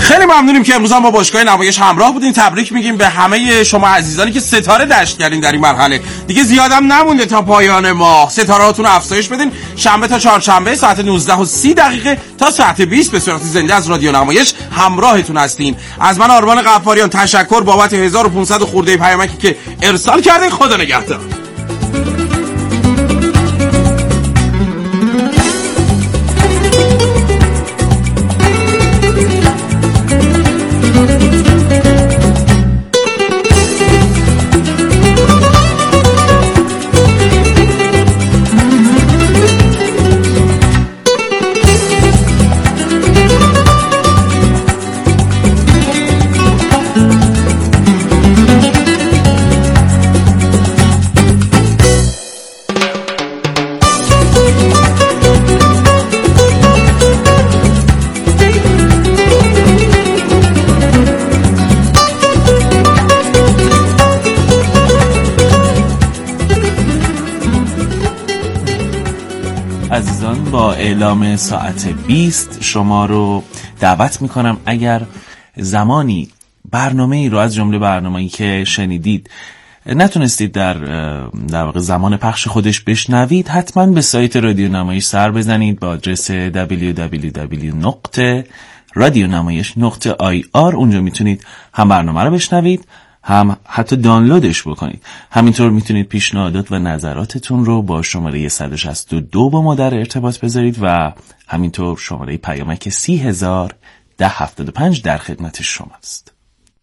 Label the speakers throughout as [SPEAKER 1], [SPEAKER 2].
[SPEAKER 1] خیلی ممنونیم که امروز هم با باشگاه نمایش همراه بودین. تبریک میگیم به همه شما عزیزانی که ستاره دشت کردین در این مرحله. دیگه زیادم نمونده تا پایان ماه. ستارهاتون رو افزایش بدین. شنبه تا چهارشنبه ساعت 19:30 تا ساعت 20 به صورت زنده از رادیو نمایش همراهتون هستیم. از من آرمان غفاریان تشکر بابت 1500 خورده پیامکی که ارسال کردین. خدا نگهدار.
[SPEAKER 2] با اعلام ساعت 20 شما رو دعوت میکنم اگر زمانی برنامه‌ای رو از جمله برنامه‌ای که شنیدید نتونستید در واقع زمان پخش خودش بشنوید، حتما به سایت رادیو نمایش سر بزنید با آدرس www.radionamayish.ir. اونجا میتونید هم برنامه رو بشنوید هم حتی دانلودش بکنید. همینطور میتونید پیشنهادات و نظراتتون رو با شماره 162 با ما در ارتباط بذارید و همینطور شماره پیامک 301075 در خدمت شماست.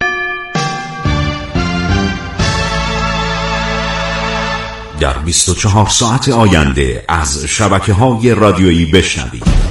[SPEAKER 3] در 24 ساعت آینده از شبکه‌های رادیویی بشنوید.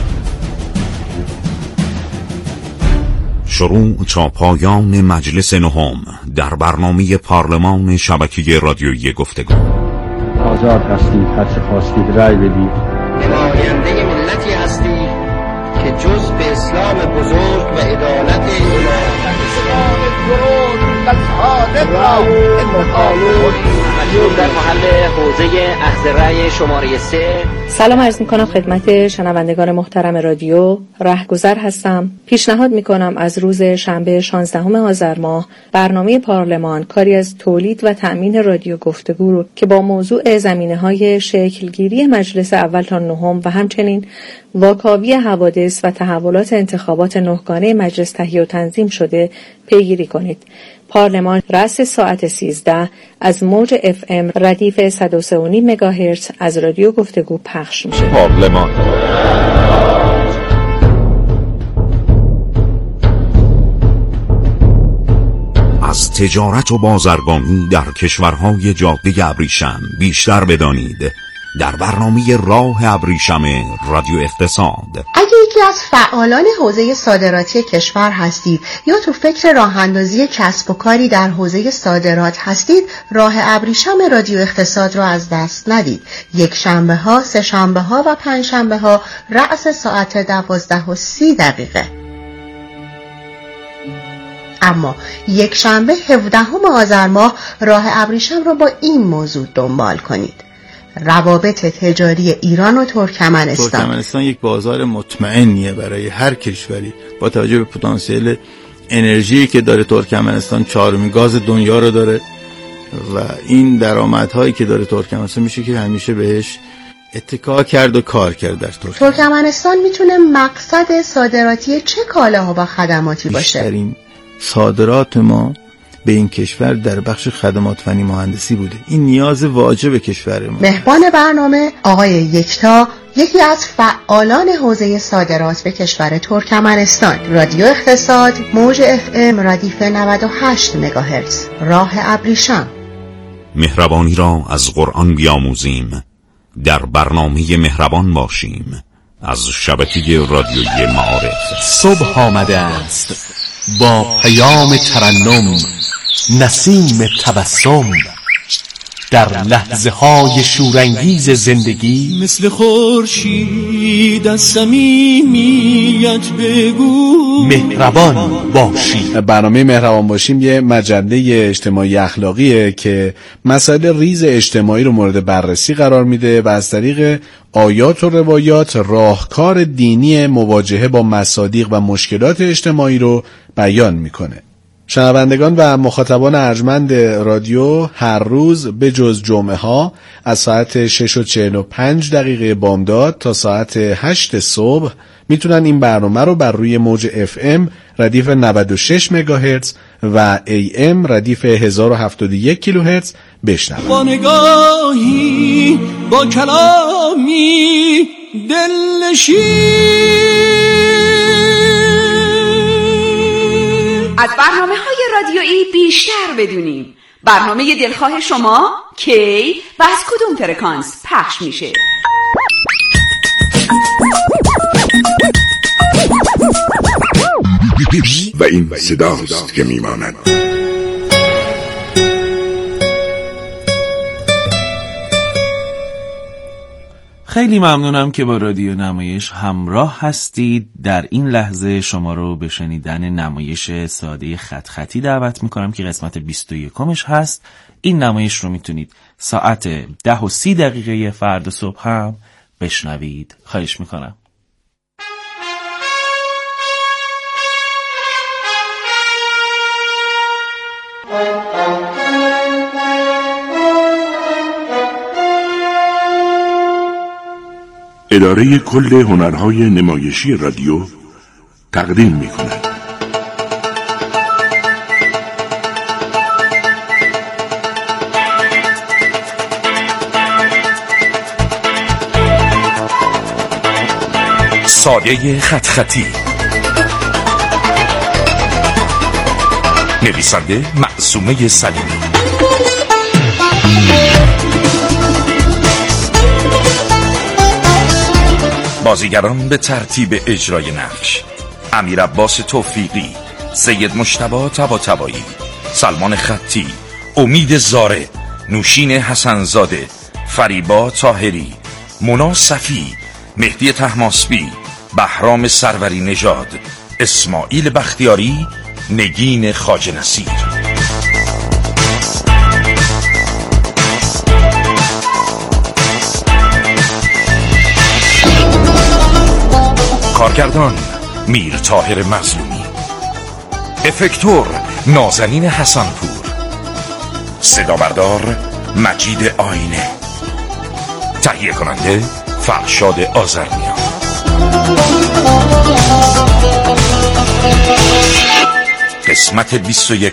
[SPEAKER 3] شروع تا پایان مجلس نهم در برنامه پارلمان شبکه رادیویی گفتگو.
[SPEAKER 4] آزاد هستید، هر چه خواستید رأی بدید.
[SPEAKER 5] نماینده ملتی هستید که جز به اسلام بزرگ و عدالت اسلام بزرگ و صادق را انتخاب در محل حوزه اخذ رأی شماره 3.
[SPEAKER 6] سلام عرض میکنم خدمت شنوندگان محترم رادیو. رهگذر هستم. پیشنهاد میکنم از روز شنبه 16 آذر ماه برنامه پارلمان کاری از تولید و تأمین رادیو گفتگو رو که با موضوع زمینه‌های شکلگیری مجلس اول تا نهم و همچنین واکاوی حوادث و تحولات انتخابات نهگانه مجلس تهیه و تنظیم شده پیگیری کنید. پارلمان رأس ساعت 13 از موج FM ردیف 103.5 مگاهرتز از رادیو گفتگو پخش میشه.
[SPEAKER 3] پارلمان از تجارت و بازرگانی در کشورهای جاده ابریشم بیشتر بدانید در برنامه راه ابریشم رادیو اقتصاد.
[SPEAKER 7] اگه یکی از فعالان حوزه صادراتی کشور هستید یا تو فکر راه اندازی کسب و کاری در حوزه صادرات هستید، راه ابریشم رادیو اقتصاد را از دست ندید. یک شنبه ها، سه شنبه ها و پنج شنبه ها رأس ساعت 12:30. اما یک شنبه 17 آذر ماه راه ابریشم را با این موضوع دنبال کنید: روابط تجاری ایران و ترکمنستان
[SPEAKER 8] یک بازار مطمئنیه برای هر کشوری با توجه به پتانسیل انرژی که داره. ترکمنستان 4مین گاز دنیا رو داره و این درآمدهایی که داره ترکمنستان میشه که همیشه بهش اتکا کرد و کار کرد در
[SPEAKER 7] ترکمنستان میتونه مقصد صادراتی چه کالاها و خدماتی باشه؟
[SPEAKER 8] بیشترین صادرات ما به این کشور در بخش خدمات فنی مهندسی بوده. این نیاز واجب کشور ما.
[SPEAKER 7] مهمان برنامه آقای یکتا، یکی از فعالان حوزه صادرات به کشور ترکمنستان. رادیو اقتصاد، موج FM ردیف 98 مگاهرتز، راه ابریشم.
[SPEAKER 3] مهربانی را از قرآن بیاموزیم، در برنامه مهربان باشیم از شبکه رادیویی معارف.
[SPEAKER 9] صبح آمده است با پیام ترنم، نسیم تبسم، در لحظه های شورانگیز زندگی
[SPEAKER 10] مثل خورشید از صمیمیت بگو
[SPEAKER 9] مهربان باشی.
[SPEAKER 11] برنامه مهربان باشیم یه مجله اجتماعی اخلاقیه که مسائل ریز اجتماعی رو مورد بررسی قرار میده و از طریق آیات و روایات راهکار دینی مواجهه با مصادیق و مشکلات اجتماعی رو بیان میکنه. شنوندگان و مخاطبان ارجمند رادیو هر روز به جز جمعه ها از ساعت 6:45 بامداد تا ساعت 8 صبح میتونن این برنامه رو بر روی موج FM ردیف 96 مگاهرتز و AM ردیف 1071 کیلوهرتز بشنون.
[SPEAKER 10] با نگاهی با کلامی
[SPEAKER 12] از برنامه‌های رادیویی بیشتر بدونیم. برنامه دلخواه شما کی و از کدوم فرکانس پخش میشه؟
[SPEAKER 13] و این صداست که میماند.
[SPEAKER 2] خیلی ممنونم که با رادیو نمایش همراه هستید. در این لحظه شما رو به شنیدن نمایش ساده خط خطی دعوت میکنم که قسمت 21مش هست. این نمایش رو میتونید ساعت 10:30 فردا صبح هم بشنوید. خواهش میکنم.
[SPEAKER 13] اداره کل هنرهای نمایشی رادیو تقدیم می‌کند.
[SPEAKER 9] ساده خط خطی. نویسنده معصومه سلیمی. بازیگران به ترتیب اجرای نقش: امیر عباس توفیقی، سید مجتبی طباطبایی، سلمان خطی، امید زاره، نوشین حسنزاده، فریبا طاهری، مونا صفی، مهدی طهماسبی، بهرام سروری نژاد، اسماعیل بختیاری، نگین خواجه نصیر. کارگردان میر طاهر مظلومی، افکتور نازنین حسنپور، صدا بردار مجید آینه، تهیه کننده فرشاد آذرنیا. قسمت 21.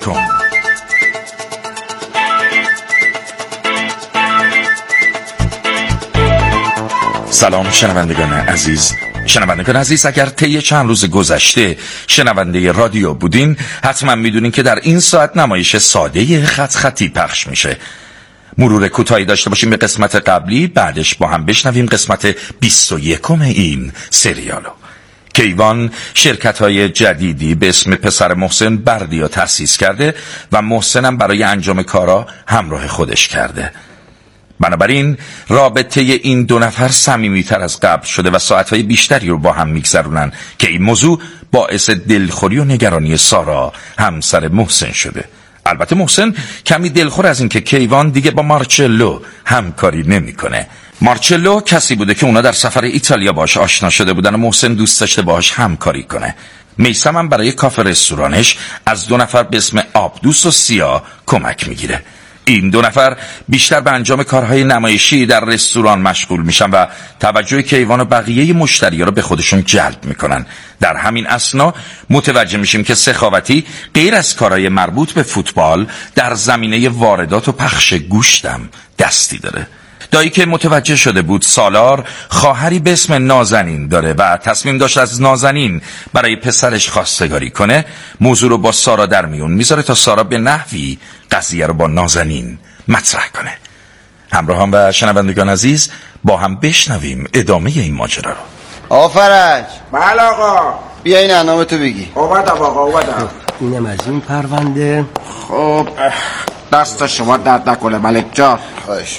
[SPEAKER 9] سلام شنوندگان عزیز، اگر طی چند روز گذشته شنونده رادیو بودین حتما میدونین که در این ساعت نمایش ساده خط خطی پخش میشه. مرور کوتاهی داشته باشیم به قسمت قبلی، بعدش با هم بشنویم قسمت 21 این سریالو. کیوان شرکت‌های جدیدی به اسم پسر محسن بردیا تأسیس کرده و محسنم برای انجام کارا همراه خودش کرده. بنابراین رابطه این دو نفر صمیمیتر از قبل شده و ساعتهای بیشتری رو با هم میگذرونن که این موضوع باعث دلخوری و نگرانی سارا همسر محسن شده. البته محسن کمی دلخور از این که کیوان دیگه با مارچلو همکاری نمیکنه. مارچلو کسی بوده که اونا در سفر ایتالیا باش آشنا شده بودن و محسن دوست داشته باش همکاری کنه. میثم هم برای کافه رستورانش از دو نفر به اسم آبدوست و سیا کمک میگیره. این دو نفر بیشتر به انجام کارهای نمایشی در رستوران مشغول میشن و توجه کیوان و بقیه مشتری‌ها رو به خودشون جلب میکنن. در همین اثنا متوجه میشیم که سخاوتی غیر از کارهای مربوط به فوتبال در زمینه واردات و پخش گوشتم دستی داره. دایی که متوجه شده بود سالار خواهری به اسم نازنین داره و تصمیم داشت از نازنین برای پسرش خواستگاری کنه، موضوع رو با سارا در میون میذاره تا سارا به نحوی قضیه رو با نازنین مطرح کنه. همراهان و شنوندگان عزیز با هم بشنویم ادامه این ماجرا رو.
[SPEAKER 5] آفرج.
[SPEAKER 1] بله آقا.
[SPEAKER 5] بیا این اعنامه تو بگی.
[SPEAKER 1] اومدم آقا اومدم.
[SPEAKER 5] اینم از این پرونده. خب دست شما درد نکنه ملک جان.
[SPEAKER 14] خواهش.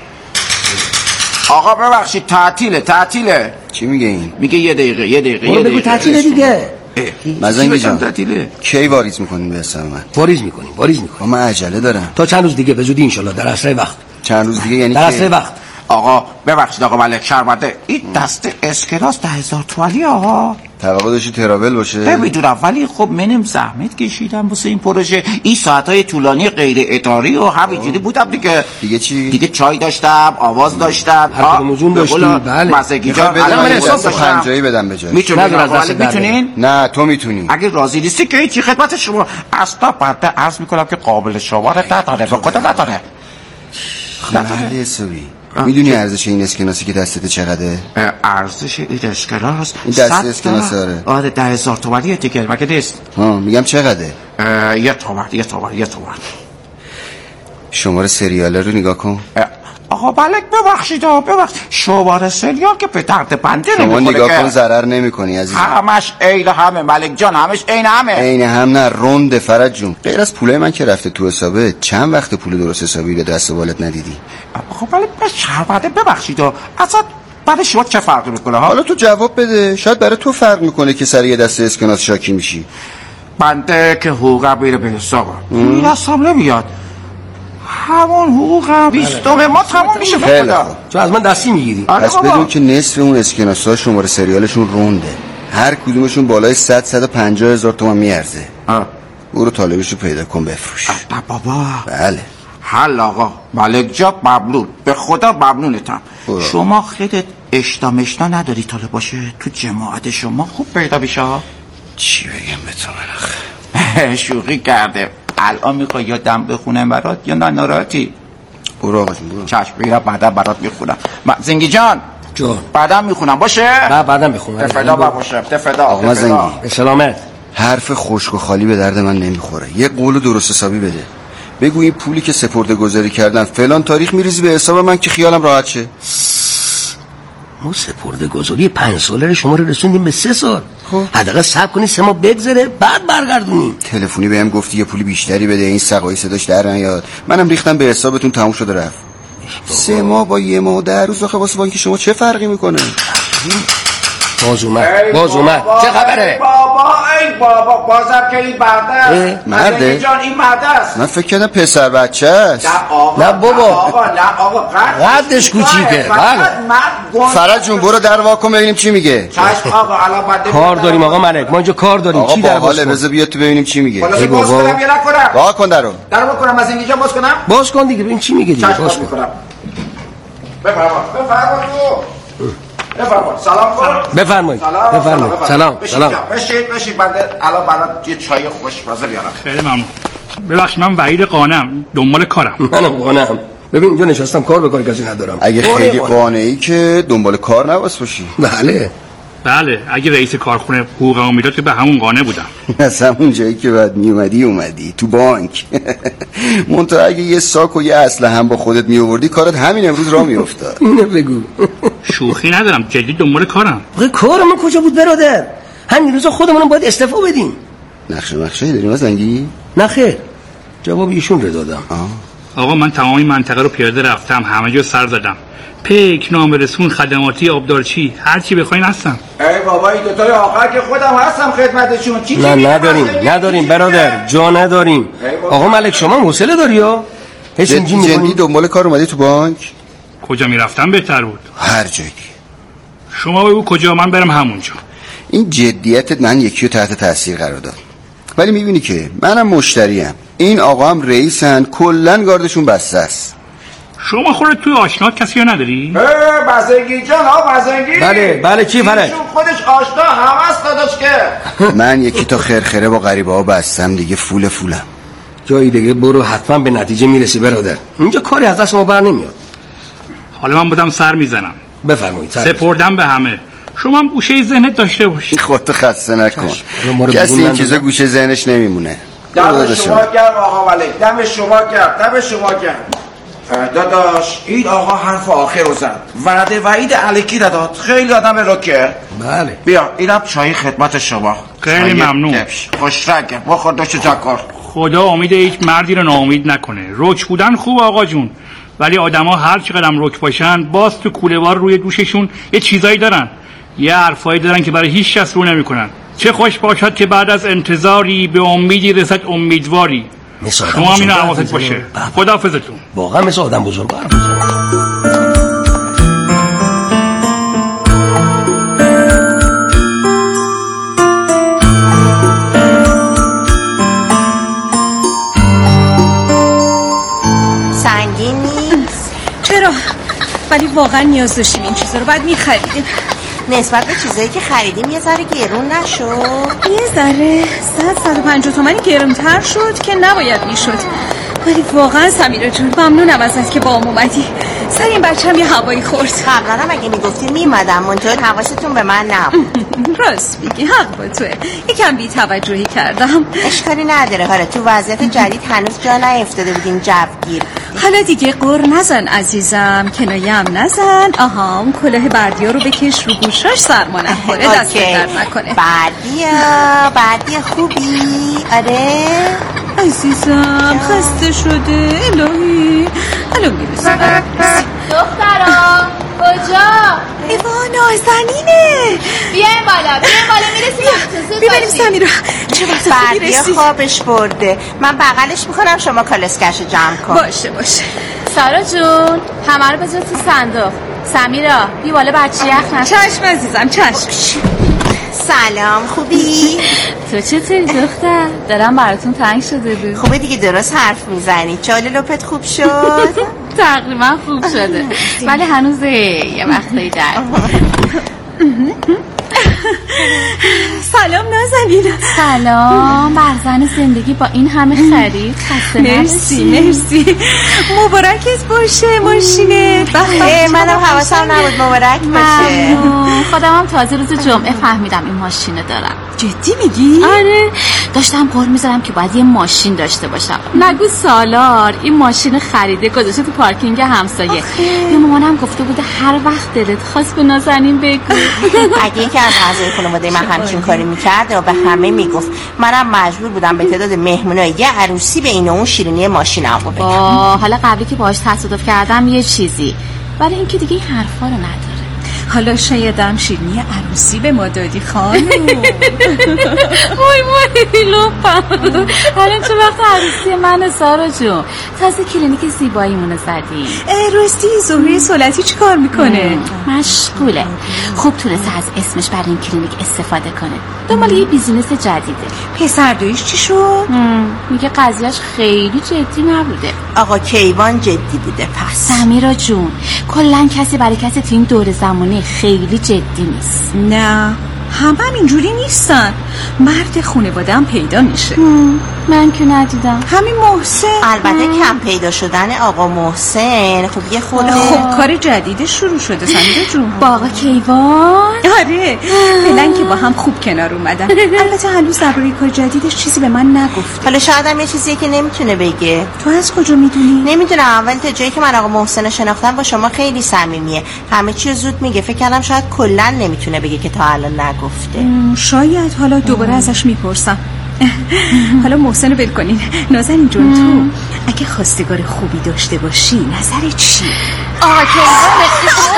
[SPEAKER 5] آقا ببخشید تعطیله.
[SPEAKER 14] چی میگه این؟
[SPEAKER 5] میگه یه دقیقه
[SPEAKER 14] بگو تعطیله دیگه.
[SPEAKER 5] مزنگی جان
[SPEAKER 14] کی واریز میکنیم به اسم من؟
[SPEAKER 15] واریز میکنیم.
[SPEAKER 14] من عجله دارم.
[SPEAKER 15] تا چند روز دیگه به زودی انشالله در اسرع وقت.
[SPEAKER 14] چند روز دیگه یعنی
[SPEAKER 15] در اسرع وقت.
[SPEAKER 5] آقا ببخشید آقا ملک شرمنده، این دست اسکناس 10,000 تومانی آقا.
[SPEAKER 14] توقع داشتی تراول باشه؟
[SPEAKER 5] نمیدونم ولی خب منم زحمت کشیدم واسه این پروژه. این ساعتهای طولانی غیر اداری و همینجوری بودم دیگه.
[SPEAKER 14] دیگه چی؟
[SPEAKER 5] دیگه چای داشتم، آواز داشتم،
[SPEAKER 15] هر کدومون داشتی. بله.
[SPEAKER 5] مزگی جان الان من حساب داشتم.
[SPEAKER 14] 50 بدم به جای.
[SPEAKER 5] میتونین؟
[SPEAKER 14] نه تو میتونی.
[SPEAKER 5] اگه راضی نیستی که هیچی خدمت شما. اصلا بنده عرض میکنم که قابل شماره نداره. به خدا نداره.
[SPEAKER 14] خیلی حسابی. میدونی ارزش این اسکناسی که دستت چقدره؟
[SPEAKER 5] ارزش این اسکناس؟
[SPEAKER 14] این دست اسکناس داره.
[SPEAKER 5] آره 10,000 تومانیه دیگه مگه نیست؟
[SPEAKER 14] میگم چقدره؟
[SPEAKER 5] 1 تومن.
[SPEAKER 14] شماره سریال رو نگاه کن.
[SPEAKER 5] آقا ملک ببخشید شماره سریال که به درد بنده
[SPEAKER 14] نمیخوره. شما نگاه کن
[SPEAKER 5] که
[SPEAKER 14] ضرر نمیکنی عزیزم.
[SPEAKER 5] همش عین همه ملک جان، همش عین
[SPEAKER 14] هم نه رنده فرج جون. غیر از پولای من که رفته تو حسابه چند وقت پول درست حسابی به دست و بالت ندیدی؟
[SPEAKER 5] آقا ملک شرمنده ببخشید اصلا برای شما چه فرقی میکنه ها؟
[SPEAKER 14] حالا تو جواب بده. شاید برای تو فرق میکنه که سر یه دست اسکناس شاکی میشی.
[SPEAKER 5] بنده که حقوقم میره به حسابم پول دستم نمیاد. همون حقوقم 20 ما تمام میشه.
[SPEAKER 15] تو از من دستی میگیری.
[SPEAKER 14] پس بدون که نصف اون اسکناس ها شماره سریالشون رونده، هر کدومشون بالای 100-150 هزار تومان میارزه. برو طالبشو پیدا کن بفروش.
[SPEAKER 5] بابا
[SPEAKER 14] بله
[SPEAKER 5] حل آقا ملک جان، ممنون به خدا ممنونتم. شما خودت اشتا نداری طالب باشه تو جماعت شما خوب پیدا بشه.
[SPEAKER 14] چی بگم به تو منخ؟
[SPEAKER 5] شوخی کرده. الان میخوای یا دم بخونم برات یا نه ناراحتی؟
[SPEAKER 14] برو آقا جون برو.
[SPEAKER 5] چشم میرم بعدا برات میخونم. زنگی جان بعدا میخونم باشه؟
[SPEAKER 15] نه بعدا میخونم.
[SPEAKER 5] تفدا باشه. تفدا
[SPEAKER 14] آقا زنگی
[SPEAKER 15] به سلامت.
[SPEAKER 14] حرف خشک و خالی به درد من نمیخوره. یه قول درست حسابی بده. بگو این پولی که سپرده گذاری کردن فلان تاریخ میریزی به حساب من که خیالم راحت شه.
[SPEAKER 15] ما سپرده گذاری 5 ساله شما رو رسوندیم به 3 سال. حداقل صبر کنی 3 ماه بگذره بعد برگردونیم.
[SPEAKER 14] تلفنی بهم گفتی یه پولی بیشتری بده، این سقایی صداش در نیاد. منم ریختم به حسابتون تموم شده رفت. 3 ماه با 1 ماه و 10 روز آخه واسه بانک شما چه فرقی میکنه؟
[SPEAKER 15] باز اومد چه خبره؟
[SPEAKER 5] بابا بازم که این
[SPEAKER 14] مرده
[SPEAKER 5] جان این مرده است.
[SPEAKER 14] من فکر کردم پسر بچه است.
[SPEAKER 15] نه بابا
[SPEAKER 5] قدش
[SPEAKER 15] کوچیکه.
[SPEAKER 14] فرج جون برو در واکن ببینیم چی میگه.
[SPEAKER 5] چشم آقا الان بنده
[SPEAKER 15] کار داریم آقا ملک، ما اینجا کار داریم. چی در
[SPEAKER 14] حاله بذار بیاد تو ببینیم چی میگه.
[SPEAKER 5] ای بابا
[SPEAKER 14] وا کن درو
[SPEAKER 5] بکنم از اینجا باز
[SPEAKER 15] کن دیگه ببین چی میگه دیگه. باز کن.
[SPEAKER 5] بفرمایید.
[SPEAKER 15] سلام.
[SPEAKER 5] بشید بنده الان برات یه چای خوشمزه بیارم.
[SPEAKER 16] خیلی ممنون. ببخشید من وحید قانم دنبال کارم.
[SPEAKER 15] منم قانم. ببین اینجا نشستم کار به کار کسی ندارم.
[SPEAKER 14] اگه خیلی قانعی که دنبال کار نباس باشی.
[SPEAKER 16] بله اگه رئیس کارخونه حقوقمو میداد که به همون قانع بودم.
[SPEAKER 14] از همون جایی که بعد اومدی تو بانک. منتها اگه یه ساک و یه اسلحه هم با خودت میآوردی کارت همین امروز راه میافتاد.
[SPEAKER 15] اینو بگو.
[SPEAKER 16] شوخی ندارم جدی دنبال کارم.
[SPEAKER 15] کار من کجا بود برادر؟ همین روزا خودمونم باید استعفا بدیم.
[SPEAKER 14] نقشه داریم از زنگی؟
[SPEAKER 15] نه خیر. جواب ایشون رو دادم.
[SPEAKER 16] آقا من تمام این منطقه رو پیاده رفتم، همه جا سر زدم. پیک، نامرسون، خدماتی، آبدارچی، هر چی بخواین هستم.
[SPEAKER 5] ای بابا این دوتای آخر که خودم هستم خدمتشون. چی
[SPEAKER 15] نداریم برادر، جا نداریم. آقا ملک شما حوصله داری یا؟
[SPEAKER 14] جدی دنبال کار اومدی تو بانک؟
[SPEAKER 16] کجا میرفتم بهتر بود.
[SPEAKER 14] هر جایی.
[SPEAKER 16] شما بگو کجا من برم همونجا.
[SPEAKER 14] این جدیتت من یکی رو تحت تاثیر قرار داد. ولی میبینی که منم مشتریم، این آقا هم رئیسن، کلن گاردشون بسته است.
[SPEAKER 16] شما خودت توی آشنات کسی رو نداری؟
[SPEAKER 5] بزنگی جان بزنگی.
[SPEAKER 15] بله چی فرج؟
[SPEAKER 5] خودش آشنا هم است داداش که.
[SPEAKER 14] من یکی تا خرخره با غریبه ها بستم دیگه، فولم.
[SPEAKER 15] جایی دیگه برو حتما به نتیجه میرسی برادر. اینجا کاری از دست ما بر نمیاد.
[SPEAKER 16] حالا من بودم سر میزنم.
[SPEAKER 15] بفرمایید.
[SPEAKER 16] سپردم به همه. شما هم گوشه ذهنت داشته باشی.
[SPEAKER 14] خودت خسته نکن. کسی این چیزا گوشه ذهنش نمیمونه.
[SPEAKER 5] دم شما گرم آقا ملک، دم شما گرم. داداش این آقا حرف آخر رو زد، وعده وعید الکی داد، خیلی آدم رکه.
[SPEAKER 15] بله
[SPEAKER 5] بیا اینم چای خدمت شما.
[SPEAKER 16] خیلی ممنون.
[SPEAKER 5] خوش رنگه بخور داشت جاکار.
[SPEAKER 16] خدا امید هیچ مردی رو ناامید نکنه. رک بودن خوب آقا جون، ولی آدما هر چقدر هم رک باشن باز تو کوله‌وار روی دوششون یه چیزایی دارن، یه حرفایی دارن که برای هیچ کس رو نمیکنن. چه خوش باشد که بعد از انتظاری به امیدی رسد امیدواری. شما هم اینو حواست باشه. خداحافظتون.
[SPEAKER 15] واقعا مثل آدم بزرگ حرف می‌زنی.
[SPEAKER 17] سنگین نیست.
[SPEAKER 18] چرا؟ ولی واقعا نیاز داشتیم این چیزا رو، بعد می‌خریدیم.
[SPEAKER 17] نسبت به چیزایی که خریدیم یه ذره گرون نشد؟
[SPEAKER 18] یه ذره 150 تومانی گرونتر شد که نباید میشد. ولی واقعا سمیرا جون ممنونم ازت که با هم اومدی. سر این بچه هم یه هوایی خورد.
[SPEAKER 17] قبلا هم اگه میگفتی میمدم، منطقه حواستون به من نبود.
[SPEAKER 18] راست میگی، حق با توه. یکم بی توجهی کردم.
[SPEAKER 17] اشکالی نداره. حالا تو وضعیت جدید هنوز جا نیفتاده بودیم جوگیر.
[SPEAKER 18] حالا دیگه قر نزن عزیزم، کنایه هم نزن. آها اون کلاه بردیا رو بکش رو گوشاش، سرما نخوره، دست در نکنه.
[SPEAKER 17] بردیا خوبی؟ آره
[SPEAKER 18] عزیزم خسته شده. الهی الان میرسیم.
[SPEAKER 19] دخترا کجا؟
[SPEAKER 18] ایوا نازنینه.
[SPEAKER 19] بیاین بالا میرسیم.
[SPEAKER 18] ببینیم سمیرا چه وقت خوبی
[SPEAKER 17] بردیا
[SPEAKER 18] رسید.
[SPEAKER 17] خوابش برده. من بغلش میکنم، شما کالسکش رو جمع کن.
[SPEAKER 18] باشه
[SPEAKER 19] سارا جون همه رو بذار تو صندوق. سمیرا بی بالا بچه یخ نشه.
[SPEAKER 18] چشم عزیزم چشم.
[SPEAKER 17] سلام خوبی؟
[SPEAKER 19] تو چطوری دختر؟ دلم براتون تنگ شده بود.
[SPEAKER 17] خوبه دیگه درست حرف میزنی. چال لپت خوب شد؟
[SPEAKER 19] تقریبا خوب شده ولی هنوز یه وقتایی در.
[SPEAKER 18] سلام نازنین.
[SPEAKER 19] سلام بر زن زندگی با این همه خرید. خسته نباشی.
[SPEAKER 18] مرسی مبارکت باشه ماشینه.
[SPEAKER 17] منم حواسم نبود مبارک باشه.
[SPEAKER 19] خودم هم تازه روز جمعه فهمیدم این ماشینه دارم.
[SPEAKER 18] جدی میگی؟
[SPEAKER 19] آره داشتم قول میزدم که باید یه ماشین داشته باشم. نگو سالار این ماشین خریده گذاشته تو پارکینگ همسایه. یه مامانم گفته بوده هر وقت دلت خواست به نازنین بگو.
[SPEAKER 17] اگه یکی از اعضای خانواده من همچین کاری میکرد و به همه میگفت، منم مجبور بودم به تعداد مهمونای یه عروسی به این و اون شیرینی ماشینمو بگم.
[SPEAKER 19] حالا قبلی که باهاش تصادف کردم یه چیزی، ولی این که دیگه این حرفا رو نداره.
[SPEAKER 18] حالا شایدم شیرینی عروسی به ما دادی خانم.
[SPEAKER 19] وای لپم. حالا چه وقت عروسی من سارا جون؟ تازه کلینیک زیباییمونو زدیم.
[SPEAKER 18] راستی زهره سلطی چی کار میکنه؟
[SPEAKER 19] مشغوله. خوب تونسته از اسمش برای این کلینیک استفاده کنه. دنبال یه بیزینس جدیده.
[SPEAKER 18] پسر دویش چی شد؟
[SPEAKER 19] میگه قضیهش خیلی جدی نبوده.
[SPEAKER 17] آقا کیوان جدی بوده پس.
[SPEAKER 19] سمیرا جون کلا کسی برای کسی تو این دور زمانه خیلی جدی نیست.
[SPEAKER 18] نه همه اینجوری نیستن. مرد خانواده‌ام پیدا میشه.
[SPEAKER 19] من که ندیدم.
[SPEAKER 18] همین محسن.
[SPEAKER 17] البته کم پیدا شدن آقا محسن خب یه خود
[SPEAKER 18] خب کار جدید شروع شده سمیرا جون.
[SPEAKER 19] با آقا کیوان؟
[SPEAKER 18] آره فعلا که با هم خوب کنار اومدن. البته هنوز درباره کار جدیدش چیزی به من نگفت.
[SPEAKER 17] حالا شاید هم یه چیزی که نمیتونه بگه.
[SPEAKER 18] تو از کجا میدونی؟
[SPEAKER 17] نمیدونم، ولی تا جایی که من آقا محسن شناختم با شما خیلی صمیمیه. همه چی زود میگه. فکر کردم شاید کلا نمیتونه بگه که تا الان نگفته.
[SPEAKER 18] شاید حالا دوباره ازش میپرسم. حالا محسن رو ول کنین. نازنین جون تو اگه خواستگار خوبی داشته باشی نظرت چیه؟
[SPEAKER 19] آقا کیوان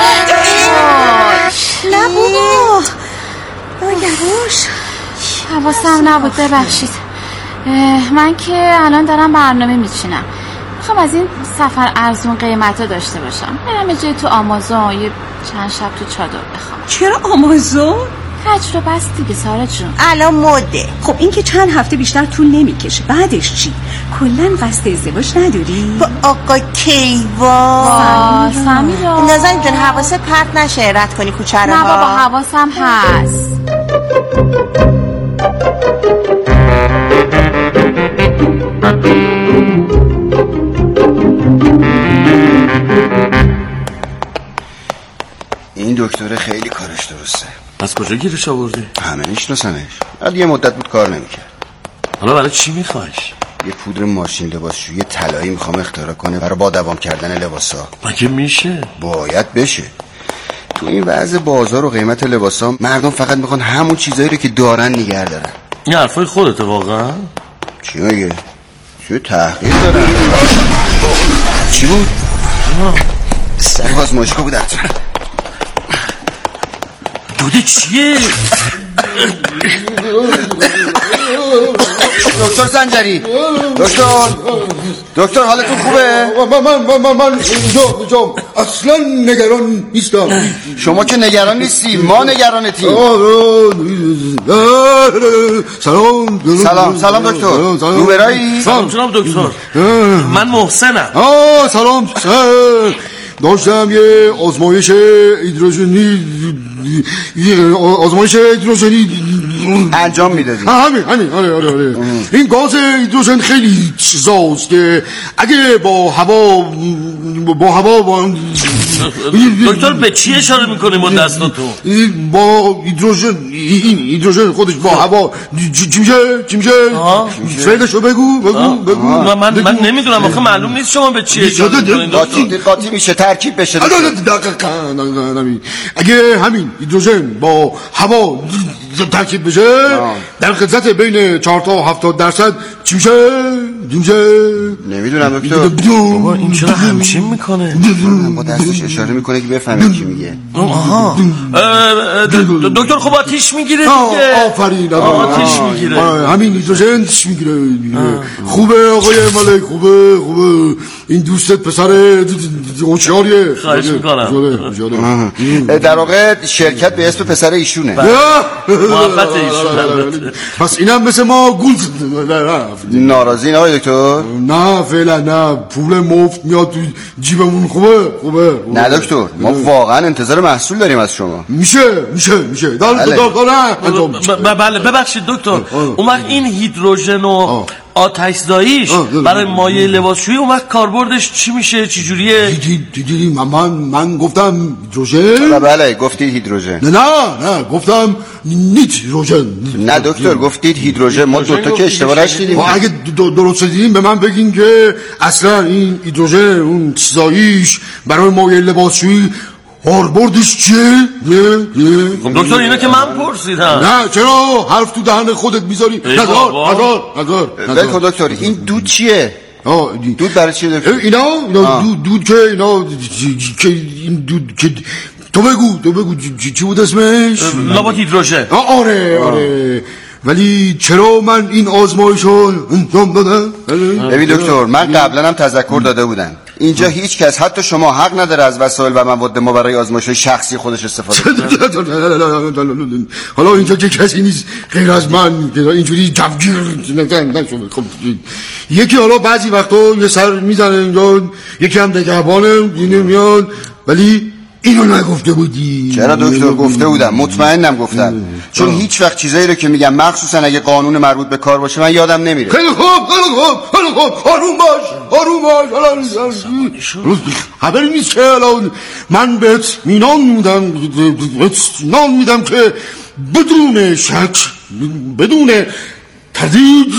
[SPEAKER 18] نه بابا یواش.
[SPEAKER 19] حواسم نبود ببخشید. من که الان دارم برنامه میچینم. میخوام از این سفر ارزون قیمتا داشته باشم. برم یه جای تو آمازون یه چند شب تو چادر بخوام.
[SPEAKER 18] چرا آمازون؟
[SPEAKER 19] تجربه است دیگه سارا جون.
[SPEAKER 17] الان مده.
[SPEAKER 18] خب این که چند هفته بیشتر طول نمیکشه. بعدش چی؟ کلا قصد ازدواج نداری؟
[SPEAKER 17] با آقا کیوان.
[SPEAKER 19] سمیرا
[SPEAKER 17] نازنین جون حواست پرت نشه رد کنی کوچه رو.
[SPEAKER 19] نه بابا حواسم هست.
[SPEAKER 14] این دکتر خیلی کارش درسته.
[SPEAKER 15] از کجا گیرش آوردی؟
[SPEAKER 14] همه میشناسنش. بعد یه مدت بود کار نمیکرد.
[SPEAKER 15] حالا برای چی میخوایش؟
[SPEAKER 14] یه پودر ماشین لباسشویی طلایی میخوام اختراع کنه برای با دوام کردن لباسا.
[SPEAKER 15] مگه میشه؟
[SPEAKER 14] باید بشه. تو این وضع بازار و قیمت لباسا مردم فقط میخوان همون چیزایی رو که دارن نگه دارن.
[SPEAKER 15] این حرفای خودته واقعا؟
[SPEAKER 14] چی میگه؟ چه تحقیق دارم. چی بود؟ سر آزمایشگاه بود.
[SPEAKER 15] دوده چیه؟
[SPEAKER 14] دکتر سنجری، دکتر حالتون خوبه؟
[SPEAKER 20] من اینجا اصلا نگران نیستم.
[SPEAKER 14] شما که نگران نیستی، ما نگرانتیم. سلام دکتر. روبرایی؟
[SPEAKER 15] سلام جناب دکتر. من محسنم.
[SPEAKER 20] سلام. داشتم یه آزمایش هیدروژنی
[SPEAKER 14] انجام میدادی.
[SPEAKER 20] همین آره. این گاز هیدروژن خیلی چیزاست که اگه با هوا
[SPEAKER 15] دکتر به چی اشاره میکنه با دستاتون؟
[SPEAKER 20] با هیدروژن خودش با هوا چی میشه؟ فعلشو بگو.
[SPEAKER 15] من نمیدونم، آخه معلوم نیست شما به چی اشاره میکنین.
[SPEAKER 14] قاطی میشه، ترکیب بشه.
[SPEAKER 20] اگه همین هیدروژن با هوا ترکیب بشه در خزت بین 4 تا 70% چی میشه؟
[SPEAKER 14] نمیدونم دکتر.
[SPEAKER 15] بابا این چرا همچین میکنه؟
[SPEAKER 14] با دستش اشاره میکنه که بفهمه چی میگه.
[SPEAKER 15] دکتر خب آتیش میگیره دیگه.
[SPEAKER 20] آفرین.
[SPEAKER 15] آتیش میگیره.
[SPEAKER 20] همین هیدروژن آتیش میگیره. خوبه آقای ملک، خوبه. این دوستت پسر هوشیاریه.
[SPEAKER 15] خواهش میکنم.
[SPEAKER 14] در واقع شرکت به اسم پسر ایشونه.
[SPEAKER 15] محبت ایشون.
[SPEAKER 20] پس اینم مثل ما گول
[SPEAKER 14] ناراضی نه آقای دکتر؟
[SPEAKER 20] نه فعلا نه، پول مفت میاد تو جیبمون. خوبه.
[SPEAKER 14] نه دکتر، ما واقعا انتظار محصول داریم از شما.
[SPEAKER 20] میشه.
[SPEAKER 15] بله ببخشید دکتر. اون وقت این هیدروژن و آتش‌زاییش برای مایع لباسشویی اون وقت کاربردش چی میشه؟ چی جوریه؟
[SPEAKER 20] دیدی من گفتم هیدروژن.
[SPEAKER 14] بله گفتید هیدروژن.
[SPEAKER 20] نه گفتم نیتروژن.
[SPEAKER 14] نه دکتر گفتید هیدروژن. ما دوتا که اشتباه نشدیدیم.
[SPEAKER 20] اگه درست دیدیم به من بگین که اصلا این هیدروژن اون چیزاییش برای مایع لباسشویی کاربردش چیه؟
[SPEAKER 15] خب دکتر اینو که من پرسیدم.
[SPEAKER 20] نه چرا حرف تو دهن خودت میذاری؟ نذار.
[SPEAKER 14] بلکن دکتر این دود چیه؟ دود برای چیه دکتر؟
[SPEAKER 20] اینا دود که این دود که تو بگو چی بود اسمش؟
[SPEAKER 15] لابد هیدروژن.
[SPEAKER 20] آره. ولی چرا من این آزمایشو انجام دادم؟
[SPEAKER 14] ببین دکتر، من قبلا هم تذکر داده بودم اینجا هیچ کس حتی شما حق نداره از وسایل و مواد ما برای آزمایش شخصی خودش استفاده کنه.
[SPEAKER 20] حالا اینجا که کسی نیست غیر از من که اینجوری جوگیر نشون. یکی حالا بعضی وقتا یه سر میزنه اینجا، یکی هم نگهبانه اینو میاد، ولی اینو نگفته بودی.
[SPEAKER 14] چرا دکتر؟ گفته بودم، مطمئنم گفتم. چون هیچ وقت چیزایی رو که میگم مخصوصا اگه قانون مربوط به کار باشه من یادم نمیره.
[SPEAKER 20] خیلی خوب آروم باش. خبری نیست که الان من بهت نان میدم که بدون شک، بدون تردید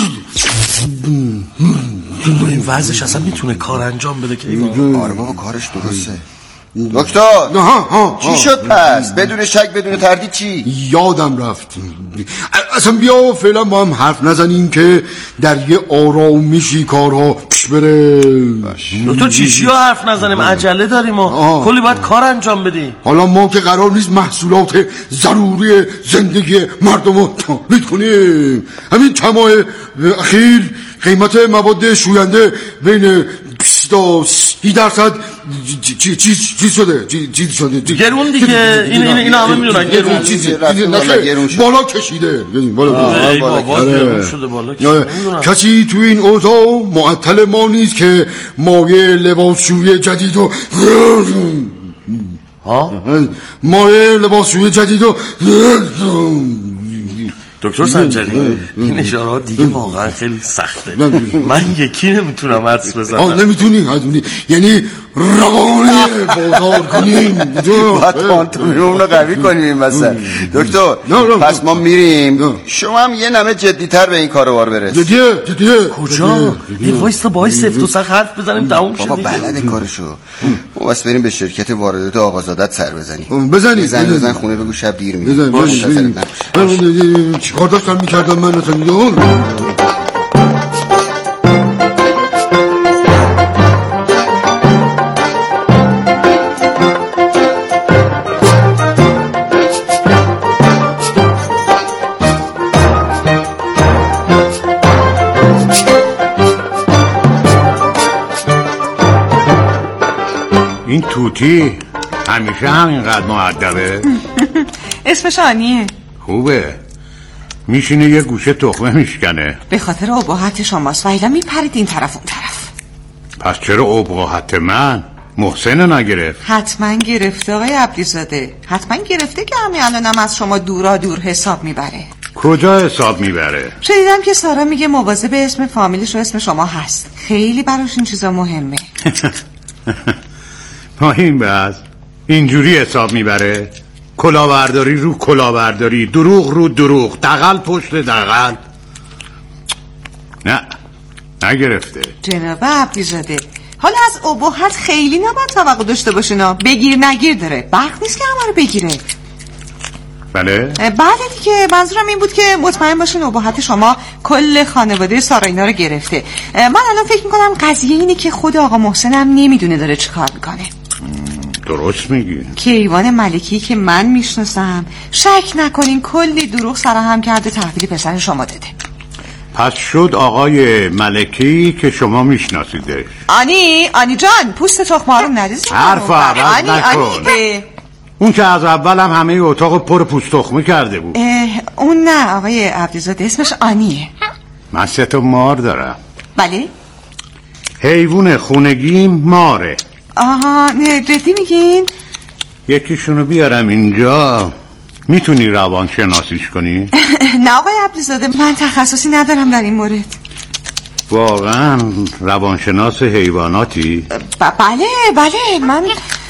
[SPEAKER 15] این وضعش اصلا میتونه کار انجام بده که
[SPEAKER 14] آره بابا کارش درسته. دکتر چی شد پس؟ بدون شک بدون تردید چی؟
[SPEAKER 20] یادم رفت. اصلا بیا فعلا با هم حرف نزنیم که در یه آرامشی کارها پیش بره.
[SPEAKER 15] دکتر چیشیا حرف نزنیم؟ عجله داریم و کلی باید کار انجام بدیم.
[SPEAKER 20] حالا ما که قرار نیست محصولات ضروری زندگی مردم رو تولید کنیم. همین چند ماه اخیر قیمت مواد شوینده بین 20 تا 30% چیز شده
[SPEAKER 15] گرون دیگه. این همه میدونن گرون
[SPEAKER 20] بالا کشیده.
[SPEAKER 15] بالا
[SPEAKER 20] کسی تو این اوضاع معطل ما نیست که مایع لباسشویی جدید و
[SPEAKER 15] دکتر سنجری این اشارات دیگه واقعا خیلی سخته. من یکی نمیتونم حدس بزنم.
[SPEAKER 20] نمیتونی یعنی روانی بازار کنیم
[SPEAKER 14] باید پانتومیمون رو قوی کنیم این مثلا. دکتر پس ما میریم، شما هم یه نمه جدیتر به این کاروبار برس.
[SPEAKER 20] جدیه
[SPEAKER 15] کجا؟ یه وایستا باید سفت و سخت حرف بزنیم تموم شد.
[SPEAKER 14] بابا بلده کارشو. ما بس بریم به شرکت واردات آقازادت سر بزنیم.
[SPEAKER 20] بزن
[SPEAKER 14] خونه بگو شب دیر میاد.
[SPEAKER 20] چیکار داشتم میکردم من توتی همیشه همینقدر مؤدبه؟
[SPEAKER 21] اسمش آنیه.
[SPEAKER 20] خوبه، میشینه یه گوشه تخمه میشکنه.
[SPEAKER 21] به خاطر اباحت شماست و ایلا میپرید این طرف اون طرف.
[SPEAKER 20] پس چرا اباحت من؟ محسن نگرفت؟
[SPEAKER 21] حتما گرفته آقای عبدیزاده، حتما گرفته که همین الانم از شما دورا دور حساب میبره.
[SPEAKER 20] کجا حساب میبره؟
[SPEAKER 21] شنیدم که سارا میگه مواظب اسم فامیلش و اسم شما هست، خیلی براش این چیزا مهمه.
[SPEAKER 20] ما این بس اینجوری حساب میبره؟ کلاهبرداری رو کلاهبرداری، دروغ رو دروغ، دغل پشت دغل. نه نگرفته.
[SPEAKER 21] جناب عبدیزاده حالا از اباحت خیلی نباید توقع داشته باشین، بگیر نگیر داره، برق نیست که همه رو بگیره.
[SPEAKER 20] بله؟
[SPEAKER 21] بله دیگه، منظورم این بود که مطمئن باشین اباحت شما کل خانواده سارا اینا رو گرفته. من الان فکر میکنم قضیه اینه که خود آقا محسن هم نمیدونه داره چی کار میکنه.
[SPEAKER 20] درست میگی.
[SPEAKER 21] کیوان ملکی که من میشناسم شک نکنین کلی دروغ سرهم کرده تحویل پسر شما داده.
[SPEAKER 20] پس شد آقای ملکی که شما میشناسیدش.
[SPEAKER 21] آنی جان پوست تخمه رو ندیزی.
[SPEAKER 20] حرف عوض نکن. اون که از اول هم همه اتاق پر پوست تخمه کرده بود.
[SPEAKER 21] اون نه آقای عبدیزاده، اسمش آنیه.
[SPEAKER 20] من 3 تا مار دارم.
[SPEAKER 21] بله؟
[SPEAKER 20] حیوان خونگی ماره.
[SPEAKER 21] آها جدی میگین؟
[SPEAKER 20] یکیشونو بیارم اینجا، میتونی روان شناسیش کنی؟
[SPEAKER 21] نه آقای عبدیزاده، من تخصصی ندارم در این مورد.
[SPEAKER 20] واقعا روانشناس حیواناتی؟
[SPEAKER 21] بله من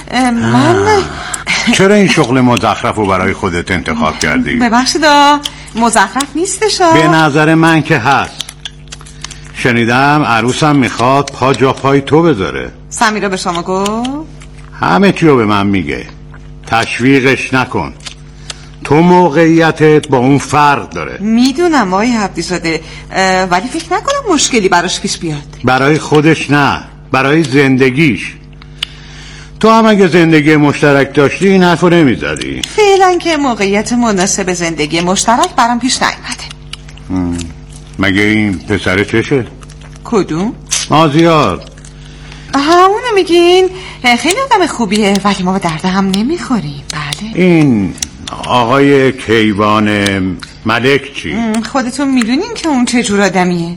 [SPEAKER 20] چرا این شغل مزخرف رو برای خودت انتخاب کردی؟
[SPEAKER 21] ببخشید مزخرف نیستش.
[SPEAKER 20] به نظر من که هست. شنیدم عروسم میخواد پا جا پای تو بذاره.
[SPEAKER 21] سمیرا به شما گفت؟
[SPEAKER 20] همه چیو به من میگه. تشویقش نکن، تو موقعیتت با اون فرق داره.
[SPEAKER 21] میدونم آقای عبدیزاده، ولی فکر نکنم مشکلی براش پیش بیاد.
[SPEAKER 20] برای خودش نه، برای زندگیش. تو هم اگه زندگی مشترک داشتی این حرفو نمیزدی.
[SPEAKER 21] فعلا که موقعیت مناسب زندگی مشترک برام پیش نیومده.
[SPEAKER 20] مگه این پسر چشه؟
[SPEAKER 21] کدوم؟
[SPEAKER 20] مازیار.
[SPEAKER 21] اونو میگین؟ خیلی آدم خوبیه ولی ما به درد هم نمیخوریم. بله.
[SPEAKER 20] این آقای کیوان ملک چی؟
[SPEAKER 21] خودتون میدونین که اون چه جور آدمیه.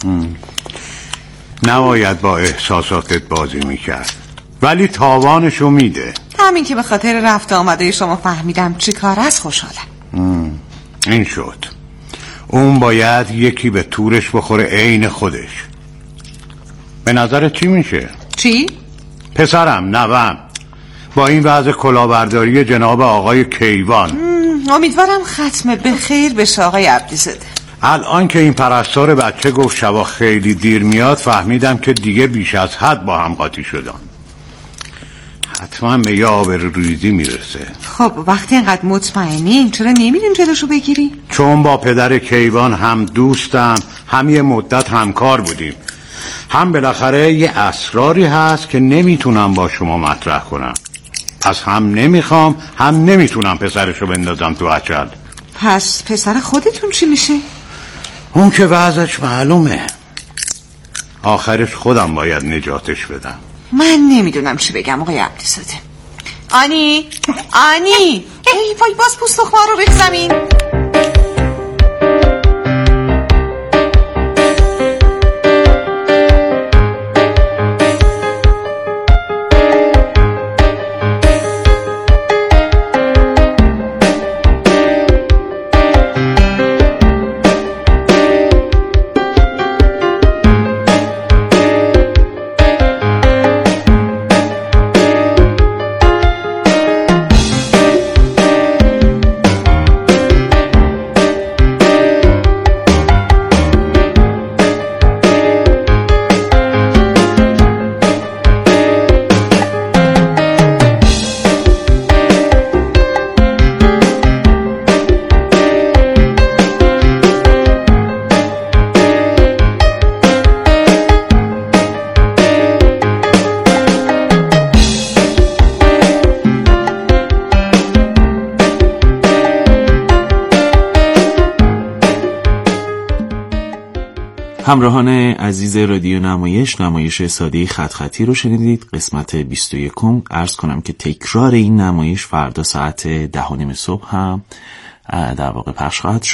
[SPEAKER 20] نباید با احساساتت بازی میکرد، ولی تاوانشو میده.
[SPEAKER 21] همین که به خاطر رفت آمده شما فهمیدم چی کار است خوشحالم.
[SPEAKER 20] این شد. اون باید یکی به تورش بخوره عین خودش. به نظرت چی میشه؟
[SPEAKER 21] چی؟
[SPEAKER 20] پسرم، نوام، با این وضع کلاهبرداری جناب آقای کیوان.
[SPEAKER 21] امیدوارم ختم به خیر بشه آقای عبدیزاده.
[SPEAKER 20] الان که این پرستار بچه گفت شبا خیلی دیر میاد فهمیدم که دیگه بیش از حد با هم قاطی شدن. حتما به یه آبروریزی میرسه.
[SPEAKER 21] خب وقتی اینقدر مطمئنین چرا نمیریم جلوشو بگیری؟
[SPEAKER 20] چون با پدر کیوان هم دوستم، هم یه مدت همکار بودیم، هم بالاخره یه اسراری هست که نمیتونم با شما مطرح کنم. پس هم نمیخوام هم نمیتونم پسرشو بندازم تو اچل.
[SPEAKER 21] پس پسر خودتون چی میشه؟
[SPEAKER 20] اون که وضعش معلومه، آخرش خودم باید نجاتش بدم.
[SPEAKER 21] من نمیدونم چی بگم آقای عبدیزاده. آنی ای وای باز پوست تخمه رو ریخت زمین.
[SPEAKER 2] همراهان عزیز رادیو نمایش ساده خط خطی رو شنیدید. قسمت 21. عرض کنم که تکرار این نمایش فردا ساعت 10:30 صبح هم در واقع پخش خواهد شد.